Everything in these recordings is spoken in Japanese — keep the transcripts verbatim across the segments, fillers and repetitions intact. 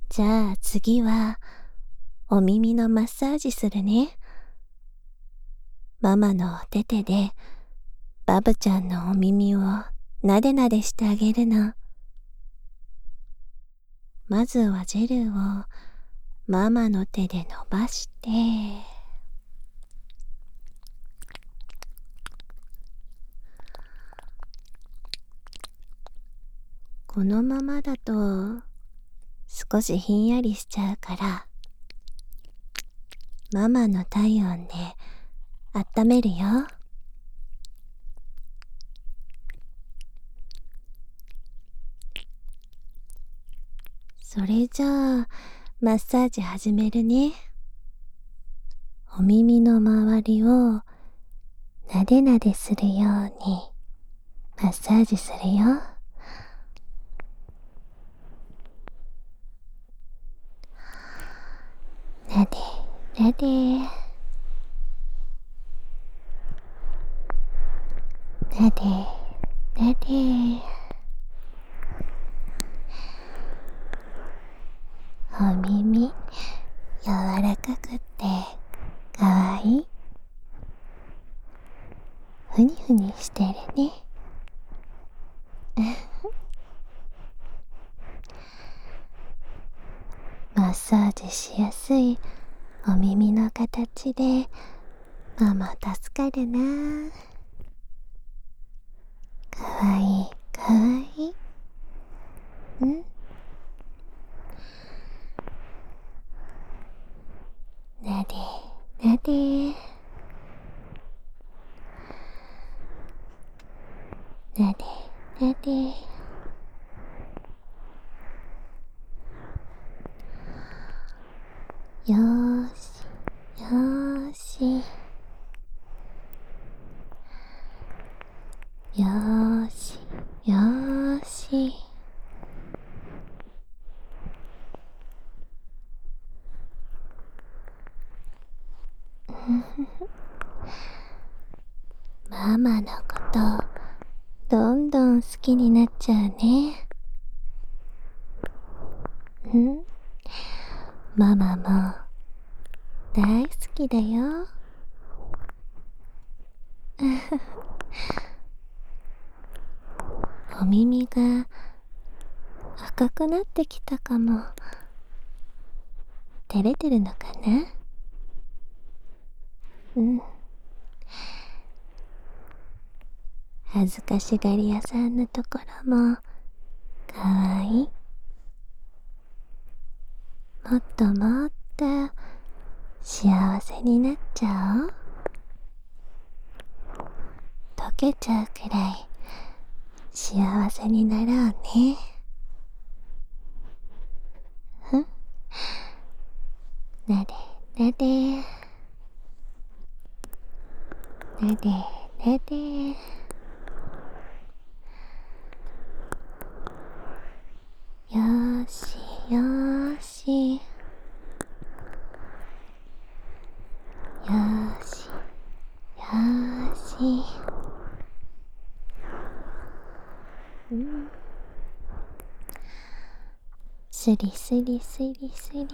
じゃあ次は、お耳のマッサージするね。ママのお手手で、バブちゃんのお耳をなでなでしてあげるの。まずはジェルをママの手で伸ばして、このままだと少しひんやりしちゃうから、ママの体温で温めるよ。それじゃあマッサージ始めるね。お耳の周りをなでなでするようにマッサージするよ。なでなでなでなで、お耳柔らかくってかわいい。ふにふにしてるね。マッサージしやすいお耳の形でママ助かるな。かわいいかわいい。んなでなでなでなで、よーしよーしよーしよーし。ママのことどんどん好きになっちゃうね。んママも大好きだよ。お耳が赤くなってきたかも。照れてるのかな。うん。恥ずかしがり屋さんのところもかわいい。もっともっと幸せになっちゃおう。溶けちゃうくらい幸せになろうね。ふん。なでなでなでなで、よーしよーしよーしよーし。うん。すりすりすりすり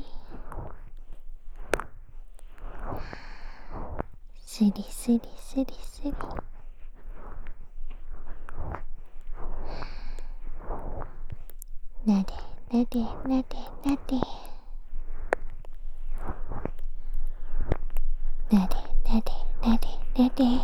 すりすりすりすり。なでなでなでなでなでなでなでなで。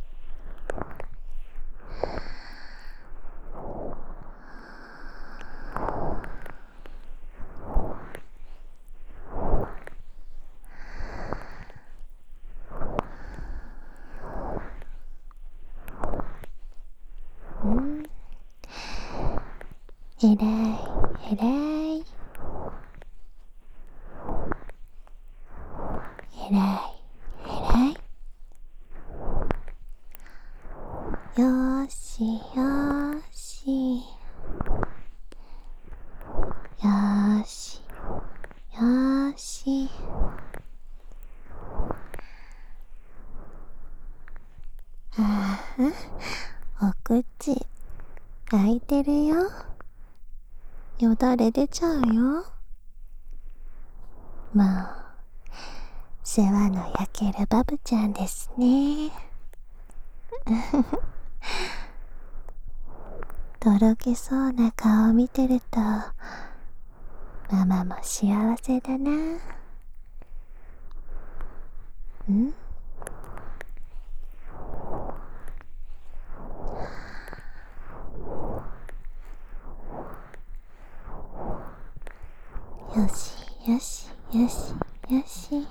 うん。えらいえらいえらいえらい。よーしよーしよーしよーし。ああ、お口開いてるよ。よだれ出ちゃうよ。 もう世話の焼けるバブちゃんですね。とろけそうな顔を見てるとママも幸せだな。ん？よしよしよしよし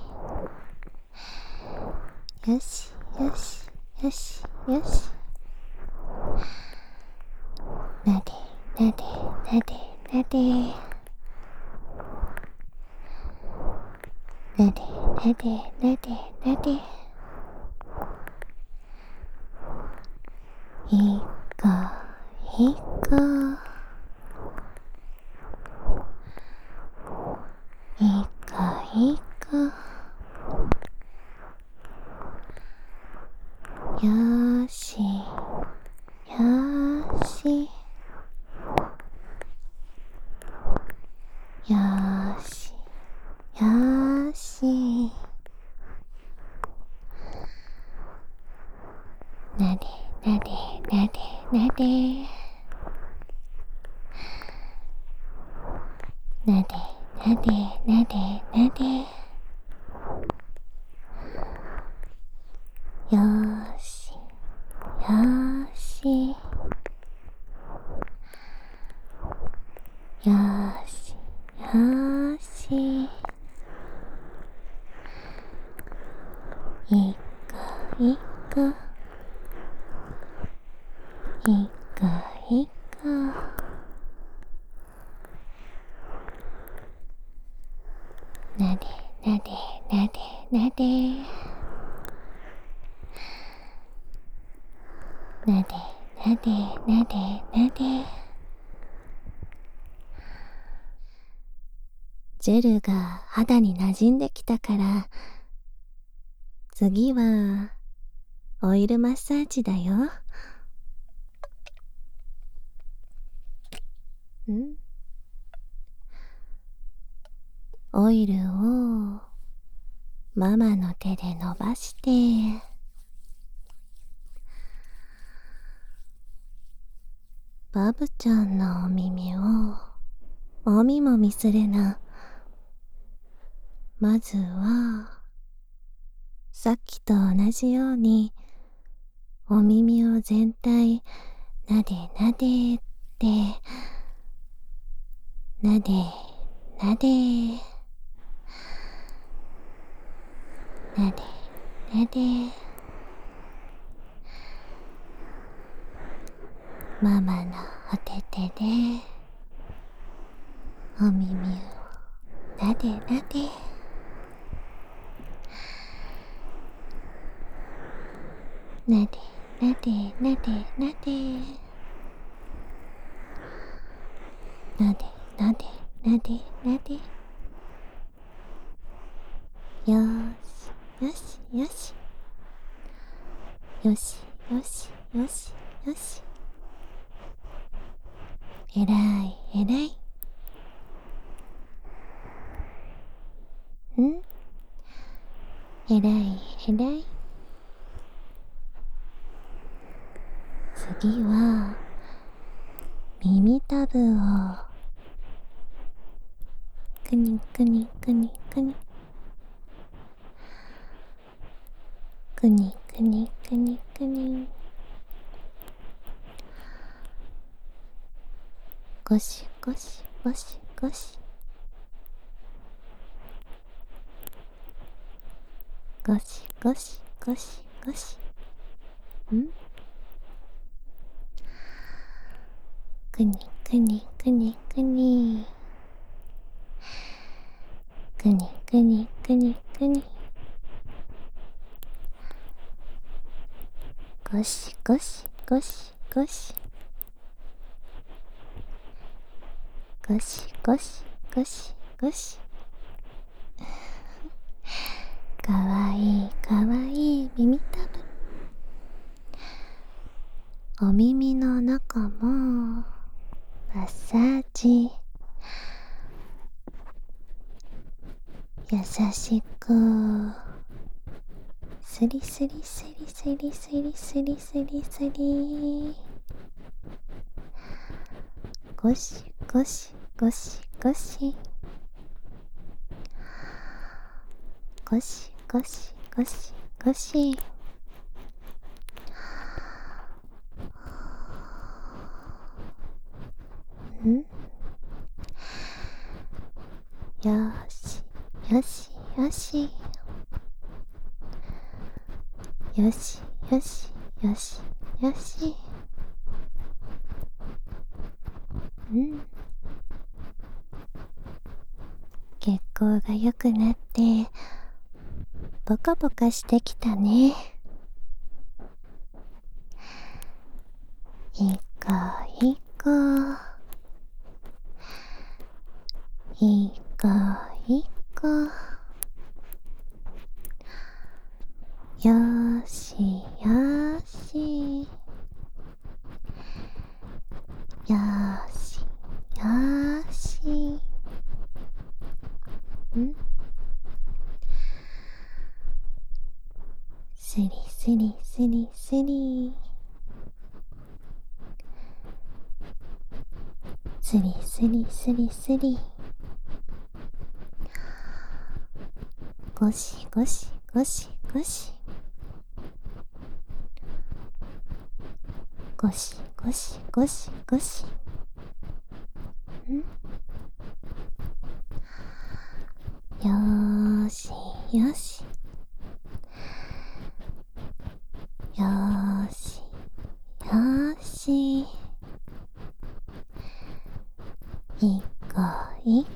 よしよしよしよし。なでなでなでなでなでなでなでなで。いい子いい子いい子いい子。よーしよーしよーしよーし。なでなでなでなでなでなでなでなで。よーしよーしよーしよーし。いい子いい子いい子いい子。なでなでなでなでなでなでなでなで。ジェルが肌に馴染んできたから、次はオイルマッサージだよ。ん？オイルをママの手で伸ばして、バブちゃんのお耳をもみもみするの。まずはさっきと同じようにお耳を全体なでなでってなでなでなでなで。ママのお手手でお耳をなでなでなでなでなでなでなでなでなでなで。よーしよしよしよしよしよしよし。えらいえらい。ん？えらいえらい。次は耳たぶをくにくにくにくにくにくにくにくにゴシゴシゴシゴシゴシゴシゴシゴシ。ん？くにくにくにくにくにくにくにくにゴシゴシゴシゴシゴシゴシゴシゴシ。かわいいかわいい耳たぶ。お耳の中もマッサージ優しくスリスリスリスリスリスリスリスリゴシゴシゴシゴシゴシゴシゴシゴシんよしよしよしよしよしよしよしうん血行が良くなってポカポカしてきたね。いいかいいかいいかいいかよーしよーしよーしよーしんスリスリスリスリスリスリスリスリゴシゴシゴシゴシゴシゴシゴシゴシんよーしよしよーしよーしいいかいい